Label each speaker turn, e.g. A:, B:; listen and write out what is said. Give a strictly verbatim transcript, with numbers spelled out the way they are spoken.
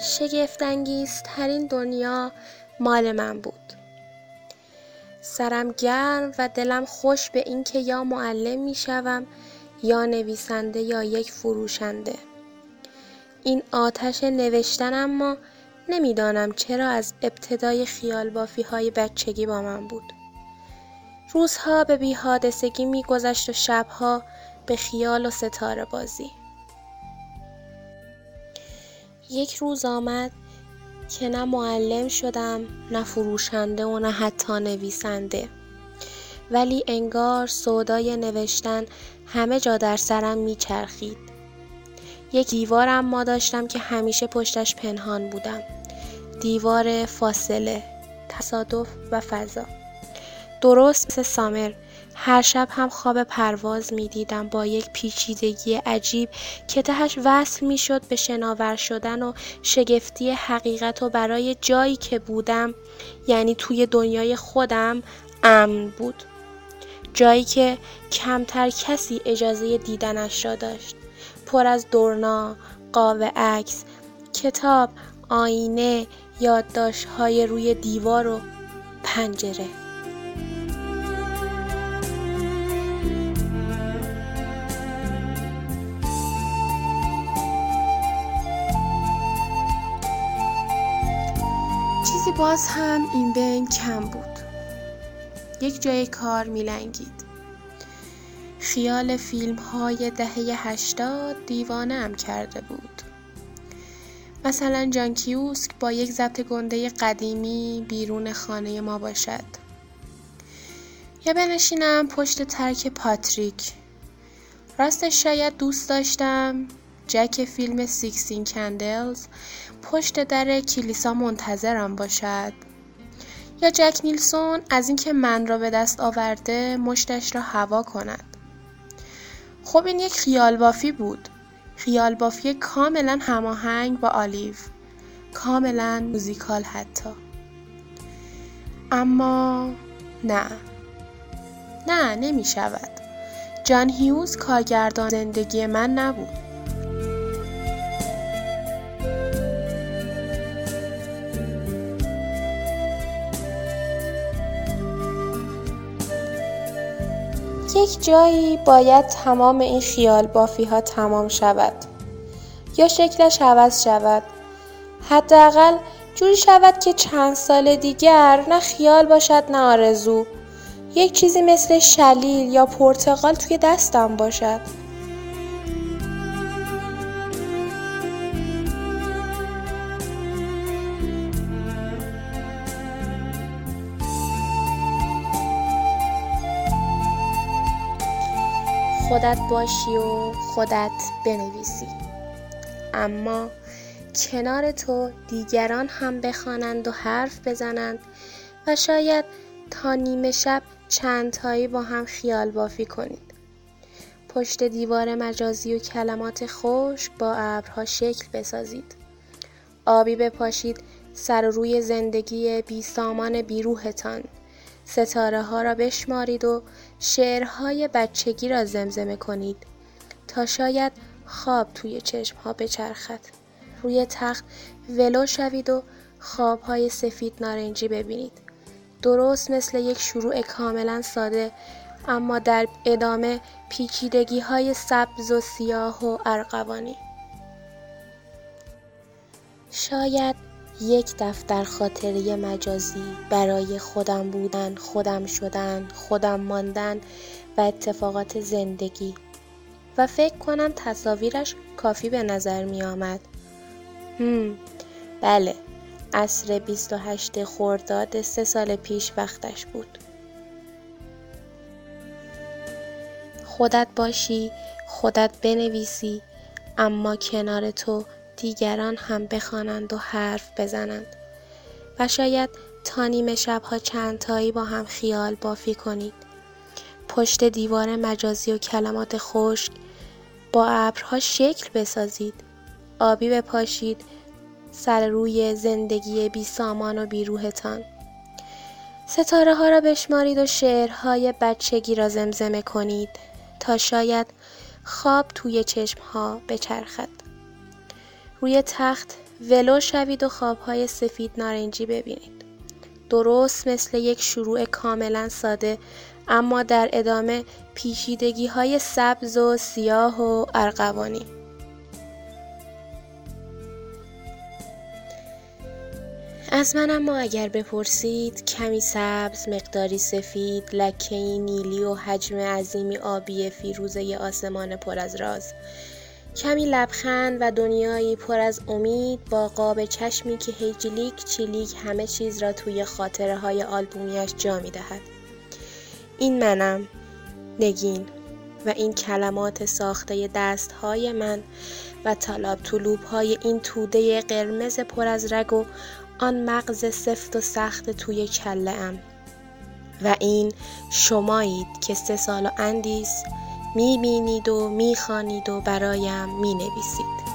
A: شگفت‌انگیزترین دنیا مال من بود. سرم گرم و دلم خوش به این که یا معلم می شوم یا نویسنده یا یک فروشنده. این آتش نوشتن اما نمیدانم چرا از ابتدای خیال بافی های بچگی با من بود. روزها به بی‌حادثگی می گذشت و شبها به خیال و ستاره بازی. یک روز آمد که نه معلم شدم، نه فروشنده و نه حتی نویسنده، ولی انگار سودای نوشتن همه جا در سرم میچرخید. یک دیوار اما داشتم که همیشه پشتش پنهان بودم. دیوار فاصله، تصادف و فضا. درست مثل سامر هر شب هم خواب پرواز می دیدم با یک پیچیدگی عجیب که تهش وصل می شد به شناور شدن و شگفتی حقیقت و برای جایی که بودم، یعنی توی دنیای خودم، امن بود. جایی که کمتر کسی اجازه دیدنش را داشت. پر از دورنا، قاب عکس، کتاب، آینه، یادداشت‌های روی دیوار و پنجره. چیزی باز هم این بین کم بود. یک جای کار میلنگید. خیال فیلم های دهه هشتاد دیوانه ام کرده بود. مثلا جان کیوسک با یک ضبط گنده قدیمی بیرون خانه ما باشد. یا بنشینم پشت ترک پاتریک. راستش شاید دوست داشتم جک فیلم سیکستین کندلز پشت در کلیسا منتظرم باشد. یا جک نیلسون از اینکه من را به دست آورده مشتش را هوا کند. خب این یک خیال بافی بود. خیال بافی کاملا هماهنگ با آلیو. کاملا موزیکال حتی. اما نه. نه نمی شود. جان هیوز کارگردان زندگی من نبود. یک جایی باید تمام این خیال بافی ها تمام شود یا شکلش عوض شود. حداقل جوری شود که چند سال دیگر نه خیال باشد نه آرزو. یک چیزی مثل شلیل یا پرتقال توی دستم باشد. خودت باشی و خودت بنویسی، اما کنار تو دیگران هم بخوانند و حرف بزنند و شاید تا نیمه شب چند تایی با هم خیال بافی کنید. پشت دیوار مجازی و کلمات خشک با ابرها شکل بسازید. آبی بپاشید سر و روی زندگی بی سامان بی روحتان. ستاره ها را بشمارید و شعرهای بچگی را زمزمه کنید تا شاید خواب توی چشم ها بچرخد. روی تخت ولو شوید و خوابهای سفید نارنجی ببینید. درست مثل یک شروع کاملا ساده، اما در ادامه پیچیدگی های سبز و سیاه و ارغوانی. شاید یک دفتر خاطره مجازی برای خودم بودن، خودم شدن، خودم ماندن و اتفاقات زندگی. و فکر کنم تصاویرش کافی به نظر می آمد. هم بله، عصر بیست و هشت خرداد سه سال پیش وقتش بود. خودت باشی، خودت بنویسی، اما کنار تو دیگران هم بخوانند و حرف بزنند و شاید تا نیمه شبها چند تایی با هم خیال بافی کنید. پشت دیوار مجازی و کلمات خشک با ابرها شکل بسازید. آبی بپاشید سر روی زندگی بی سامان و بی روحتان. ستاره ها را بشمارید و شعرهای بچگی را زمزمه کنید تا شاید خواب توی چشم ها بچرخد. روی تخت ولو شوید و خوابهای سفید نارنجی ببینید. درست مثل یک شروع کاملا ساده، اما در ادامه پیچیدگی های سبز و سیاه و ارغوانی. از من اما اگر بپرسید، کمی سبز، مقداری سفید، لکه‌ای نیلی و حجم عظیمی آبی فیروزه آسمان پر از راز، کمی لبخند و دنیایی پر از امید با قاب چشمی که هیجلیک چیلیک همه چیز را توی خاطره های آلبومیش جا می دهد. این منم، نگین، و این کلمات ساخته دست های من و طلاب طلوب های این توده قرمز پر از رگ و آن مغز سفت و سخت توی کله ام. و این شمایید که سه سال و اندیس می بینید و می خوانید و برایم می نویسید.